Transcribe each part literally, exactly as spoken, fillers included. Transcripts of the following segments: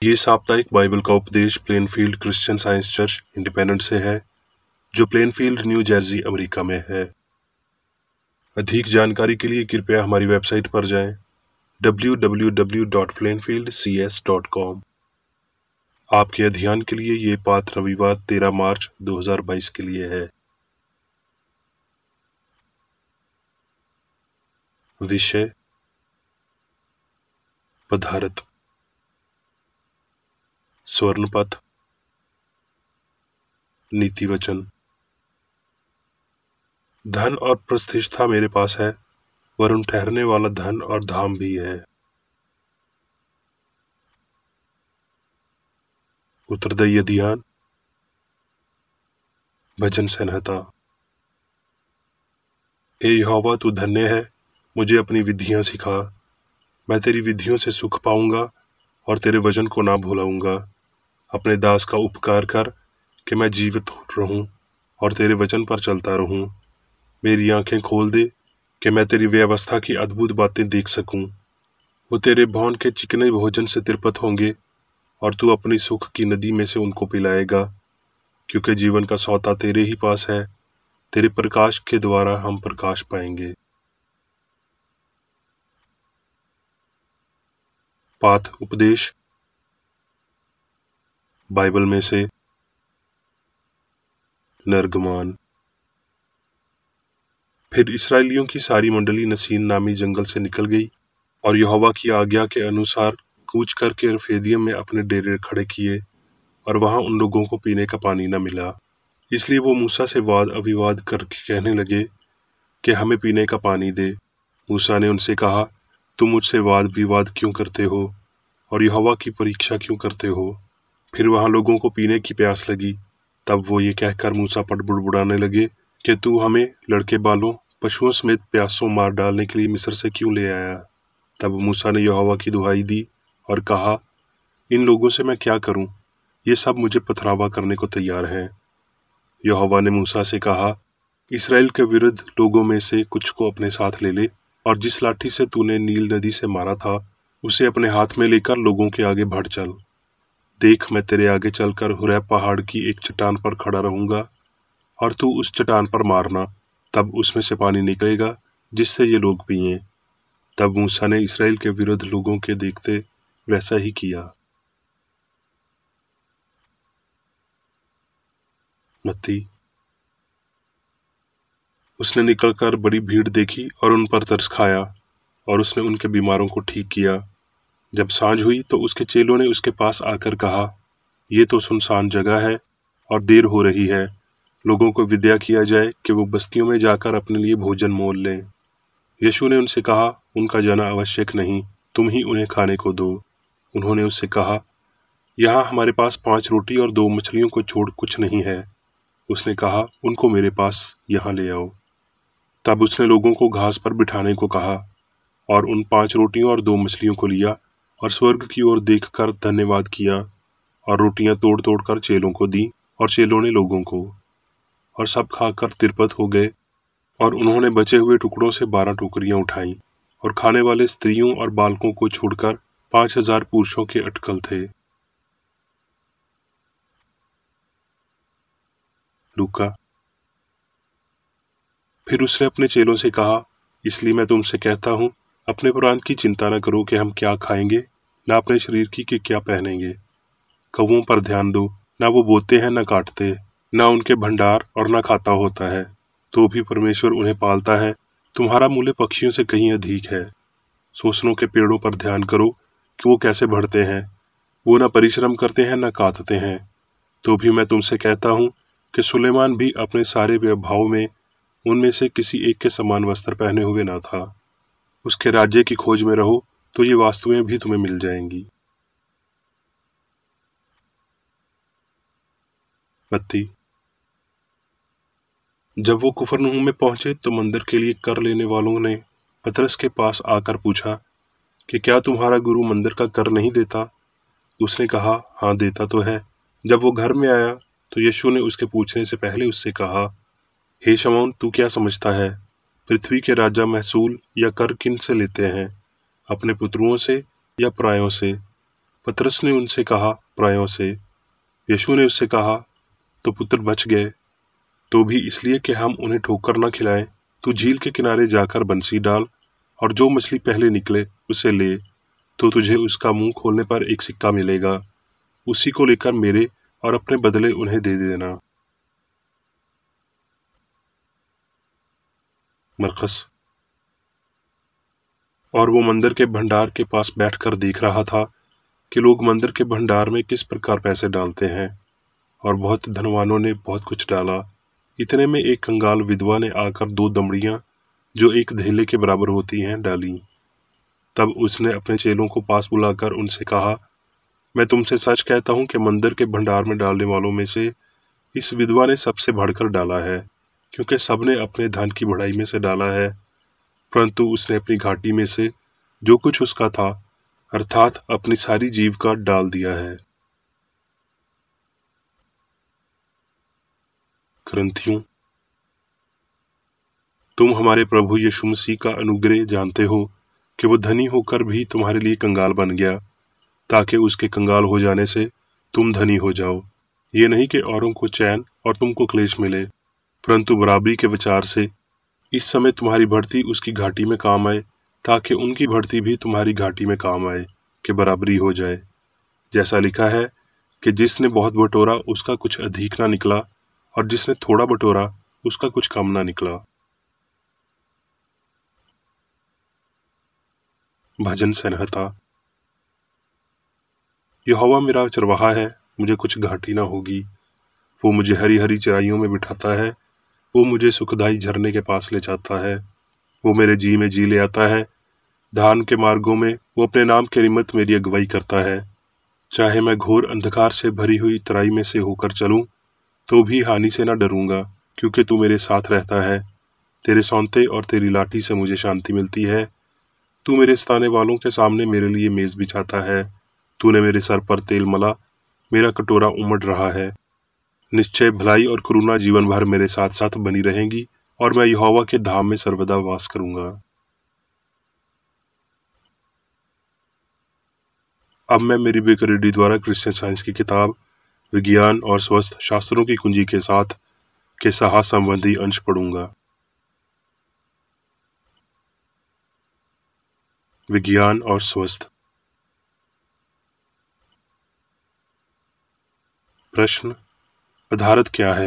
ये साप्ताहिक बाइबल का उपदेश Plainfield Christian science church independent से है, जो प्लेनफील्ड, न्यू जर्सी, अमेरिका में है। अधिक जानकारी के लिए कृपया हमारी वेबसाइट पर जाएं W W W dot Plainfield C S dot com. आपके अध्ययन के लिए ये पाठ रविवार तेरह मार्च दो हज़ार बाईस के लिए है। विषय पदार्थ, स्वर्णपथ, नीति वचन। धन और प्रतिष्ठा मेरे पास है, वरुण ठहरने वाला धन और धाम भी है। उत्तरदायी अध्ययन, भजन संहिता। हे यहोवा, तू धन्य है, मुझे अपनी विधियां सिखा। मैं तेरी विधियों से सुख पाऊंगा और तेरे वचन को ना भुलाऊंगा। अपने दास का उपकार कर कि मैं जीवित रहूं और तेरे वचन पर चलता रहूं। मेरी आंखें खोल दे कि मैं तेरी व्यवस्था की अद्भुत बातें देख सकूं। वो तेरे भवन के चिकने भोजन से तृप्त होंगे और तू अपनी सुख की नदी में से उनको पिलाएगा, क्योंकि जीवन का सौदा तेरे ही पास है। तेरे प्रकाश के द्वारा हम प्रकाश पाएंगे। पाठ उपदेश बाइबल में से निर्गमान। फिर इस्राएलियों की सारी मंडली नसीन नामी जंगल से निकल गई और यहोवा की आज्ञा के अनुसार कूच करके रफेदियम में अपने डेरे खड़े किए, और वहां उन लोगों को पीने का पानी न मिला। इसलिए वो मूसा से वाद अविवाद करके कहने लगे कि हमें पीने का पानी दे। मूसा ने उनसे कहा, तुम मुझसे वाद विवाद क्यों करते हो और यहोवा की परीक्षा क्यों करते हो? फिर वहां लोगों को पीने की प्यास लगी। तब वो ये कहकर मूसा पर बुड़बुड़ाने लगे कि तू हमें लड़के बालों पशुओं समेत प्यासों मार डालने के लिए मिस्र से क्यों ले आया? तब मूसा ने यहोवा की दुहाई दी और कहा, इन लोगों से मैं क्या करूं? ये सब मुझे पथरावा करने को तैयार हैं। यहोवा ने मूसा से कहा, इस्राएल के विरुद्ध लोगों में से कुछ को अपने साथ ले ले, और जिस लाठी से तूने नील नदी से मारा था उसे अपने हाथ में लेकर लोगों के आगे बढ़ चल। देख, मैं तेरे आगे चलकर हुरैब पहाड़ की एक चट्टान पर खड़ा रहूंगा, और तू उस चट्टान पर मारना, तब उसमें से पानी निकलेगा जिससे ये लोग पिएं। तब मूसा ने इस्राएल के विरुद्ध लोगों के देखते वैसा ही किया। मत्ती। उसने निकलकर बड़ी भीड़ देखी और उन पर तरस खाया, और उसने उनके बीमारों को ठीक किया। जब सांझ हुई तो उसके चेलों ने उसके पास आकर कहा, ये तो सुनसान जगह है और देर हो रही है। लोगों को विद्या किया जाए कि वो बस्तियों में जाकर अपने लिए भोजन मोल लें। यीशु ने उनसे कहा, उनका जाना आवश्यक नहीं, तुम ही उन्हें खाने को दो। उन्होंने उससे कहा, यहाँ हमारे पास पांच रोटी और दो मछलियों को छोड़ कुछ नहीं है। उसने कहा, उनको मेरे पास यहाँ ले आओ। तब उसने लोगों को घास पर बिठाने को कहा और उन पांच रोटियों और दो मछलियों को लिया और स्वर्ग की ओर देखकर धन्यवाद किया और रोटियां तोड़ तोड़ कर चेलों को दी, और चेलों ने लोगों को, और सब खाकर तिरपत हो गए। और उन्होंने बचे हुए टुकड़ों से बारह टोकरियां उठाईं, और खाने वाले स्त्रियों और बालकों को छोड़कर पांच हजार पुरुषों के अटकल थे। लूका। फिर उसने अपने चेलों से कहा, इसलिए मैं तुमसे कहता हूँ, अपने प्राण की चिंता न करो कि हम क्या खाएंगे, न अपने शरीर की कि क्या पहनेंगे। कौवों पर ध्यान दो, न वो बोते हैं न काटते, न उनके भंडार और न खाता होता है, तो भी परमेश्वर उन्हें पालता है। तुम्हारा मूल्य पक्षियों से कहीं अधिक है। सोसनों के पेड़ों पर ध्यान करो कि वो कैसे बढ़ते हैं। वो न परिश्रम करते हैं न काटते हैं। तो भी मैं तुमसे कहता हूँ कि सुलेमान भी अपने सारे वैभव में उनमें से किसी एक के समान वस्त्र पहने हुए ना था। उसके राज्य की खोज में रहो तो ये वस्तुएं भी तुम्हें मिल जाएंगी। मत्ती। जब वो कुफरनहूम में पहुंचे तो मंदिर के लिए कर लेने वालों ने पतरस के पास आकर पूछा कि क्या तुम्हारा गुरु मंदिर का कर नहीं देता? उसने कहा, हाँ, देता तो है। जब वो घर में आया तो यीशु ने उसके पूछने से पहले उससे कहा, हे शमौन, तू क्या समझता है? पृथ्वी के राजा महसूल या कर किन से लेते हैं, अपने पुत्रों से या परायों से? पतरस ने उनसे कहा, प्रायों से। यीशु ने उससे कहा, तो पुत्र बच गए, तो भी इसलिए कि हम उन्हें ठोकर न खिलाएं। तू झील के किनारे जाकर बंसी डाल और जो मछली पहले निकले उसे ले, तो तुझे उसका मुंह खोलने पर एक सिक्का मिलेगा। उसी को लेकर मेरे और अपने बदले उन्हें दे देना। मरकस। और वो मंदिर के भंडार के पास बैठकर देख रहा था कि लोग मंदिर के भंडार में किस प्रकार पैसे डालते हैं, और बहुत धनवानों ने बहुत कुछ डाला। इतने में एक कंगाल विधवा ने आकर दो दमड़ियां, जो एक धेले के बराबर होती हैं, डाली। तब उसने अपने चेलों को पास बुलाकर उनसे कहा, मैं तुमसे सच कहता हूं कि मंदिर के भंडार में डालने वालों में से इस विधवा ने सबसे बढ़कर डाला है, क्योंकि सबने अपने धन की बढ़ाई में से डाला है, परंतु उसने अपनी घाटी में से जो कुछ उसका था, अर्थात अपनी सारी जीविका डाल दिया है। करंथियों, तुम हमारे प्रभु यीशु मसीह का अनुग्रह जानते हो कि वो धनी होकर भी तुम्हारे लिए कंगाल बन गया, ताकि उसके कंगाल हो जाने से तुम धनी हो जाओ। ये नहीं कि औरों को चैन और तुमको क्लेश मिले, परंतु बराबरी के विचार से इस समय तुम्हारी बढ़ती उसकी घाटी में काम आए, ताकि उनकी बढ़ती भी तुम्हारी घाटी में काम आए, कि बराबरी हो जाए। जैसा लिखा है कि जिसने बहुत बटोरा उसका कुछ अधिक ना निकला, और जिसने थोड़ा बटोरा उसका कुछ कम ना निकला। भजन संहिता। यहोवा मेरा चरवाहा है, मुझे कुछ घाटी ना होगी। वो मुझे हरी हरी चराइयों में बिठाता है, वो मुझे सुखदाई झरने के पास ले जाता है। वो मेरे जी में जी ले आता है, धान के मार्गों में वो अपने नाम के निमित्त मेरी अगुवाई करता है। चाहे मैं घोर अंधकार से भरी हुई तराई में से होकर चलूं, तो भी हानि से न डरूंगा, क्योंकि तू मेरे साथ रहता है। तेरे सौंते और तेरी लाठी से मुझे शांति मिलती है। तू मेरे सताने वालों के सामने मेरे लिए मेज बिछाता है। तूने मेरे सर पर तेल मला, मेरा कटोरा उमड़ रहा है। निश्चय भलाई और करुणा जीवन भर मेरे साथ साथ बनी रहेंगी, और मैं यहोवा के धाम में सर्वदा वास करूंगा। अब मैं मेरी बेकरेडी द्वारा क्रिश्चियन साइंस की किताब विज्ञान और स्वस्थ शास्त्रों की कुंजी के साथ के साहस संबंधी अंश पढ़ूंगा। विज्ञान और स्वस्थ। प्रश्न, पदार्थ क्या है?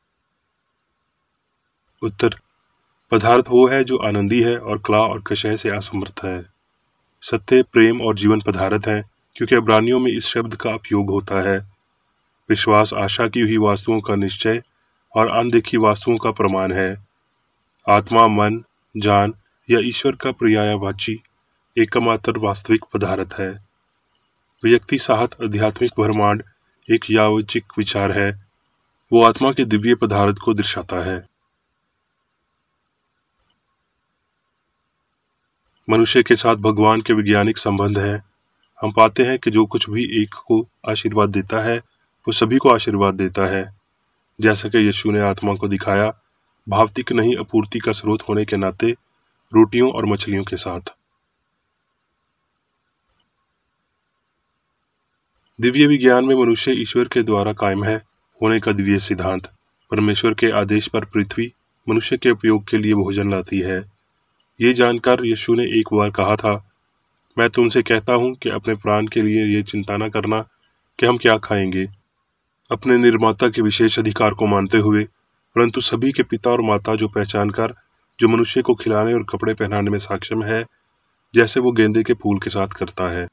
उत्तर, पदार्थ वो है जो आनंदी है और कला और कषय से असमर्थ है। सत्य, प्रेम और जीवन पदार्थ हैं, क्योंकि इब्रानियों में इस शब्द का उपयोग होता है। विश्वास आशा की हुई वस्तुओं का निश्चय और अनदेखी वस्तुओं का प्रमाण है। आत्मा, मन, जान या ईश्वर का पर्यायवाची एकमात्र वास्तविक पदार्थ है। व्यक्ति साहत आध्यात्मिक ब्रह्मांड एक यावचिक विचार है। वो आत्मा के दिव्य पदार्थ को दर्शाता है। मनुष्य के साथ भगवान के वैज्ञानिक संबंध है। हम पाते हैं कि जो कुछ भी एक को आशीर्वाद देता है, वो सभी को आशीर्वाद देता है। जैसा कि यीशु ने आत्मा को दिखाया, भौतिक नहीं आपूर्ति का स्रोत होने के नाते रोटियों और मछलियों के साथ। दिव्य विज्ञान में मनुष्य ईश्वर के द्वारा कायम है होने का दिव्य सिद्धांत। परमेश्वर के आदेश पर पृथ्वी मनुष्य के उपयोग के लिए भोजन लाती है। ये जानकर यीशु ने एक बार कहा था, मैं तुमसे कहता हूं कि अपने प्राण के लिए ये चिंता न करना कि हम क्या खाएंगे, अपने निर्माता के विशेष अधिकार को मानते हुए, परंतु सभी के पिता और माता जो पहचान कर जो मनुष्य को खिलाने और कपड़े पहनाने में सक्षम है, जैसे वो गेंदे के फूल के साथ करता है।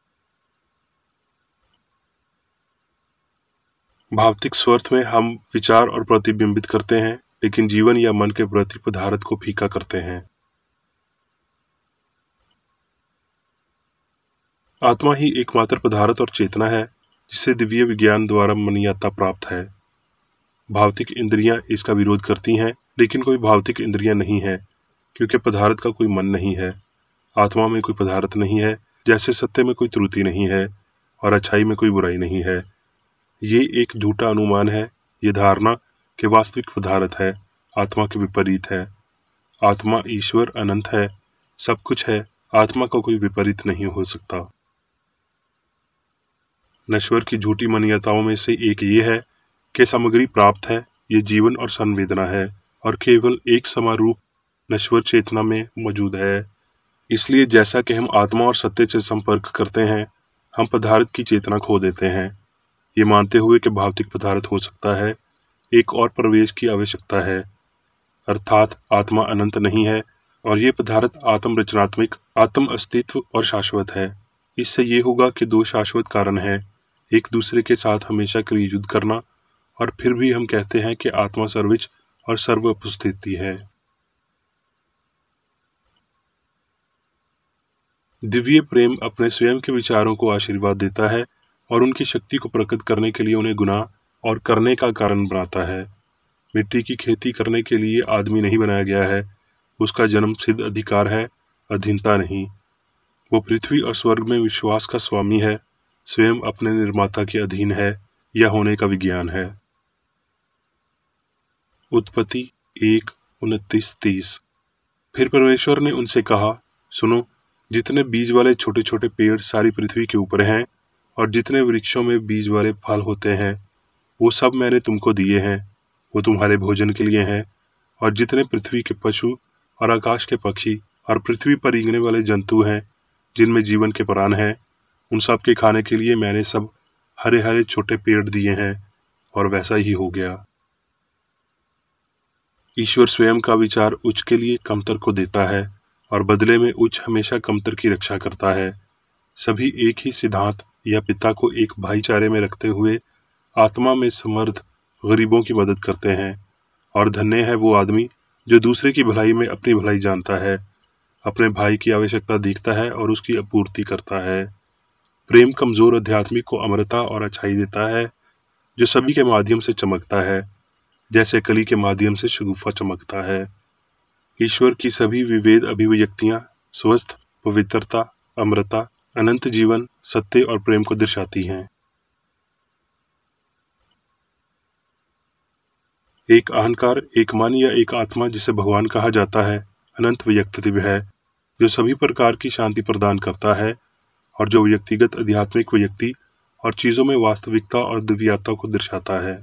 भौतिक स्वार्थ में हम विचार और प्रतिबिंबित करते हैं, लेकिन जीवन या मन के प्रति पदार्थ को फीका करते हैं। आत्मा ही एकमात्र पदार्थ और चेतना है जिसे दिव्य विज्ञान द्वारा मान्यता प्राप्त है। भौतिक इंद्रियां इसका विरोध करती हैं, लेकिन कोई भौतिक इंद्रियां नहीं है, क्योंकि पदार्थ का कोई मन नहीं है। आत्मा में कोई पदार्थ नहीं है, जैसे सत्य में कोई त्रुटि नहीं है और अच्छाई में कोई बुराई नहीं है। ये एक झूठा अनुमान है। ये धारणा कि वास्तविक पदार्थ है आत्मा के विपरीत है। आत्मा ईश्वर अनंत है, सब कुछ है। आत्मा का कोई विपरीत नहीं हो सकता। नश्वर की झूठी मान्यताओं में से एक ये है कि सामग्री प्राप्त है, ये जीवन और संवेदना है, और केवल एक समारूप नश्वर चेतना में मौजूद है। इसलिए जैसा कि हम आत्मा और सत्य से संपर्क करते हैं, हम पदार्थ की चेतना खो देते हैं। ये मानते हुए कि भौतिक पदार्थ हो सकता है, एक और प्रवेश की आवश्यकता है, अर्थात आत्मा अनंत नहीं है और ये पदार्थ आत्म रचनात्मक, आत्म अस्तित्व और शाश्वत है। इससे ये होगा कि दो शाश्वत कारण हैं, एक दूसरे के साथ हमेशा के लिए युद्ध करना, और फिर भी हम कहते हैं कि आत्मा सर्वोच्च और सर्व उपस्थिति है। दिव्य प्रेम अपने स्वयं के विचारों को आशीर्वाद देता है और उनकी शक्ति को प्रकट करने के लिए उन्हें गुनाह और करने का कारण बनाता है। मिट्टी की खेती करने के लिए आदमी नहीं बनाया गया है, उसका जन्म सिद्ध अधिकार है, अधीनता नहीं। वो पृथ्वी और स्वर्ग में विश्वास का स्वामी है, स्वयं अपने निर्माता के अधीन है, यह होने का विज्ञान है। उत्पत्ति एक उनतीस तीस। फिर परमेश्वर ने उनसे कहा, सुनो, जितने बीज वाले छोटे छोटे पेड़ सारी पृथ्वी के ऊपर हैं और जितने वृक्षों में बीज वाले फल होते हैं, वो सब मैंने तुमको दिए हैं, वो तुम्हारे भोजन के लिए हैं। और जितने पृथ्वी के पशु और आकाश के पक्षी और पृथ्वी पर रेंगने वाले जंतु हैं, जिनमें जीवन के प्राण हैं, उन सब के खाने के लिए मैंने सब हरे हरे छोटे पेड़ दिए हैं। और वैसा ही हो गया। ईश्वर स्वयं का विचार उच्च के लिए कमतर को देता है और बदले में उच्च हमेशा कमतर की रक्षा करता है। सभी एक ही सिद्धांत या पिता को एक भाईचारे में रखते हुए आत्मा में समर्थ गरीबों की मदद करते हैं। और धन्य है वो आदमी जो दूसरे की भलाई में अपनी भलाई जानता है, अपने भाई की आवश्यकता देखता है और उसकी आपूर्ति करता है। प्रेम कमजोर आध्यात्मिक को अमरता और अच्छाई देता है, जो सभी के माध्यम से चमकता है, जैसे कली के माध्यम से शगुफा चमकता है। ईश्वर की सभी विवेद अभिव्यक्तियां स्वस्थ, पवित्रता, अमरता, अनंत जीवन, सत्य और प्रेम को दर्शाती हैं। एक अहंकार, एक मन या एक आत्मा जिसे भगवान कहा जाता है, अनंत व्यक्तित्व है, जो सभी प्रकार की शांति प्रदान करता है और जो व्यक्तिगत आध्यात्मिक व्यक्ति और चीजों में वास्तविकता और दिव्यता को दर्शाता है।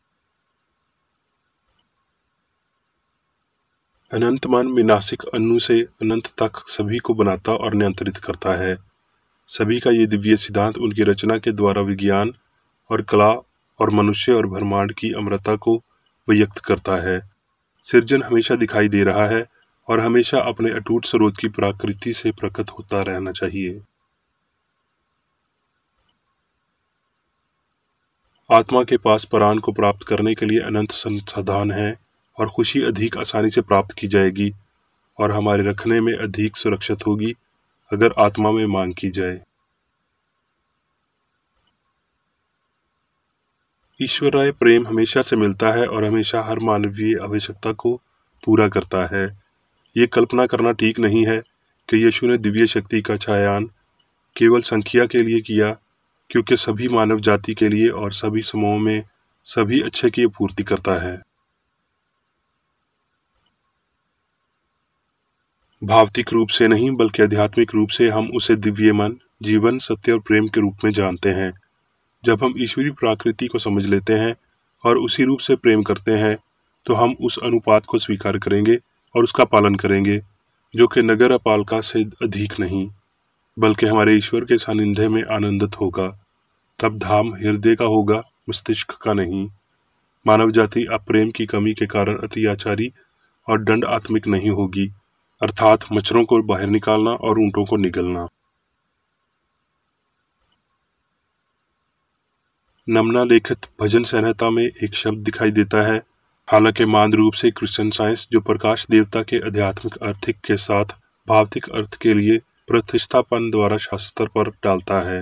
अनंत मन विनाशिक अणु से अनंत तक सभी को बनाता और नियंत्रित करता है। सभी का ये दिव्य सिद्धांत उनकी रचना के द्वारा विज्ञान और कला और मनुष्य और ब्रह्मांड की अमरता को व्यक्त करता है। सृजन हमेशा दिखाई दे रहा है और हमेशा अपने अटूट स्रोत की प्रकृति से प्रकट होता रहना चाहिए। आत्मा के पास प्राण को प्राप्त करने के लिए अनंत संसाधन है और खुशी अधिक आसानी से प्राप्त की जाएगी और हमारे रखने में अधिक सुरक्षित होगी अगर आत्मा में मांग की जाए। ईश्वरीय प्रेम हमेशा से मिलता है और हमेशा हर मानवीय आवश्यकता को पूरा करता है। ये कल्पना करना ठीक नहीं है कि यीशु ने दिव्य शक्ति का छायान केवल संख्या के लिए किया, क्योंकि सभी मानव जाति के लिए और सभी समूहों में सभी अच्छे की पूर्ति करता है। भौतिक रूप से नहीं बल्कि आध्यात्मिक रूप से हम उसे दिव्य मन, जीवन, सत्य और प्रेम के रूप में जानते हैं। जब हम ईश्वरीय प्रकृति को समझ लेते हैं और उसी रूप से प्रेम करते हैं, तो हम उस अनुपात को स्वीकार करेंगे और उसका पालन करेंगे, जो कि नगर पालिका से अधिक नहीं बल्कि हमारे ईश्वर के सानिध्य में आनंदित होगा। तब धाम हृदय का होगा, मस्तिष्क का नहीं। मानव जाति अब प्रेम की कमी के कारण अत्याचारी और दंड आत्मिक नहीं होगी, अर्थात मच्छरों को बाहर निकालना और ऊंटों को निगलना। नमना लिखित भजन संहिता में एक शब्द दिखाई देता है, हालांकि मान रूप से क्रिश्चियन साइंस जो प्रकाश देवता के आध्यात्मिक अर्थ के साथ भौतिक अर्थ के लिए प्रतिष्ठापन द्वारा शास्त्र पर डालता है।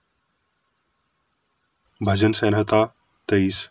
भजन संहिता तेईस।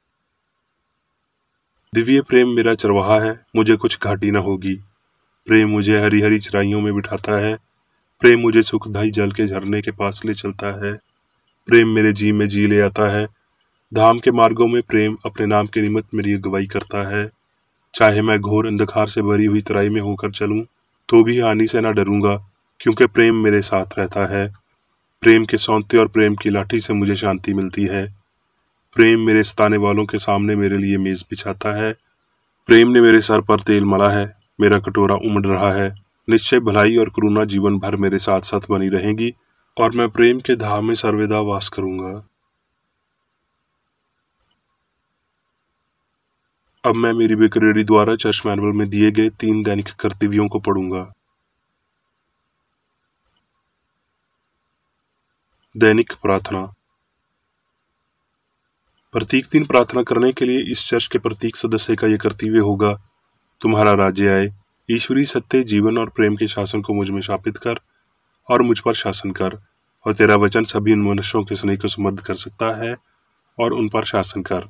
दिव्य प्रेम मेरा चरवाहा है, मुझे कुछ घाटी न होगी। प्रेम मुझे हरी हरी चराइयों में बिठाता है, प्रेम मुझे सुखदायी जल के झरने के पास ले चलता है। प्रेम मेरे जी में जी ले आता है। धाम के मार्गों में प्रेम अपने नाम के निमित्त मेरी अगुवाई करता है। चाहे मैं घोर अंधकार से भरी हुई तराई में होकर चलूं, तो भी हानि से न डरूंगा, क्योंकि प्रेम मेरे साथ रहता है। प्रेम के सौंदर्य और प्रेम की लाठी से मुझे शांति मिलती है। प्रेम मेरे सताने वालों के सामने मेरे लिए मेज बिछाता है। प्रेम ने मेरे सर पर तेल मला है, मेरा कटोरा उमड़ रहा है। निश्चय भलाई और करुणा जीवन भर मेरे साथ साथ बनी रहेंगी और मैं प्रेम के धाम में सर्वदा वास करूंगा। अब मैं मेरी बिक्रेरी द्वारा चर्च मैनुअल में दिए गए तीन दैनिक कर्तव्यों को पढ़ूंगा। दैनिक प्रार्थना। प्रत्येक दिन प्रार्थना करने के लिए इस चर्च के प्रत्येक सदस्य का यह कर्तव्य होगा, तुम्हारा राज्य आए, ईश्वरीय सत्य, जीवन और प्रेम के शासन को मुझ में स्थापित कर और मुझ पर शासन कर, और तेरा वचन सभी मनुष्यों के स्नेह को समृद्ध कर सकता है और उन पर शासन कर।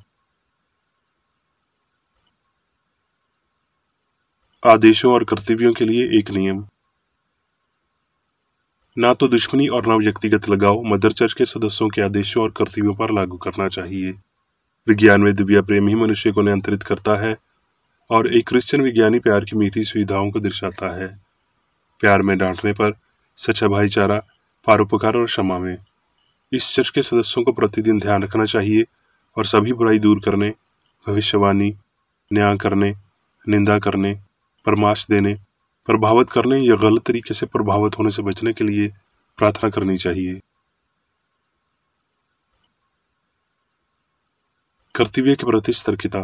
आदेशों और कर्तव्यों के लिए एक नियम। ना तो दुश्मनी और ना व्यक्तिगत लगाव मदर चर्च के सदस्यों के आदेशों और कर्तव्यों पर लागू करना चाहिए। विज्ञान में दिव्य प्रेम ही मनुष्य को नियंत्रित करता है और एक क्रिश्चियन विज्ञानी प्यार की मीठी सुविधाओं को दर्शाता है। प्यार में डांटने पर, सच्चा भाईचारा, परोपकार और क्षमा में। इस चर्च के सदस्यों को प्रतिदिन ध्यान रखना चाहिए और सभी बुराई दूर करने, भविष्यवाणी, न्याय करने, निंदा करने, परामर्श देने, प्रभावित करने या गलत तरीके से प्रभावित होने से बचने के लिए प्रार्थना करनी चाहिए। कर्तव्य के प्रति सतर्कता।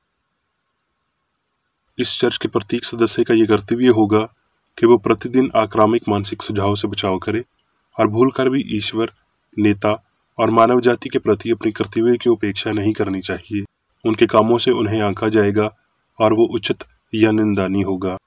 इस चर्च के प्रत्येक सदस्य का यह कर्तव्य होगा कि वो प्रतिदिन आक्रामक मानसिक सुझाव से बचाव करे और भूलकर भी ईश्वर, नेता और मानव जाति के प्रति अपनी कर्तव्य की उपेक्षा नहीं करनी चाहिए। उनके कामों से उन्हें आंका जाएगा और वो उचित या निंदनीय होगा।